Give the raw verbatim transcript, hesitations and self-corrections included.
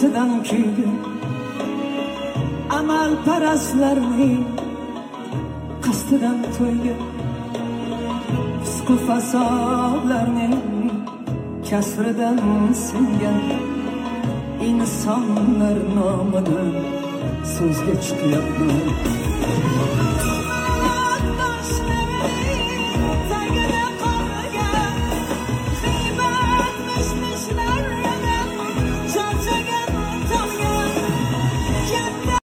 yolg'onchisidan kuygan amal parastlarning qasdidan to'ygan fisqu fasodlarning kasridan singan insonlar nomidan so'zga chiqyapman.